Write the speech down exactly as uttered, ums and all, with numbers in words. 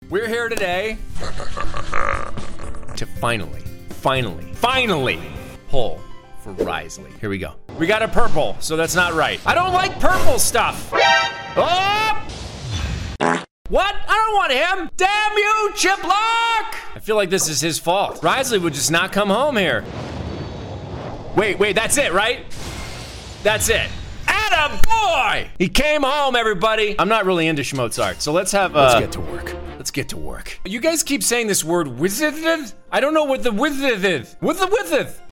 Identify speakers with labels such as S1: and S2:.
S1: We're here today to finally, finally, finally pull for Wriothesley. Here we go. We got a purple, so that's not right. I don't like purple stuff. Oh! What? I don't want him. Damn you, Chiplock! I feel like this is his fault. Wriothesley would just not come home here. Wait, wait, that's it, right? That's it. Atta boy! He came home, everybody. I'm not really into Schmozart, so let's have, uh...
S2: Let's get to work.
S1: Let's get to work. You guys keep saying this word, wizard. I don't know what the wizard is. What the wizard?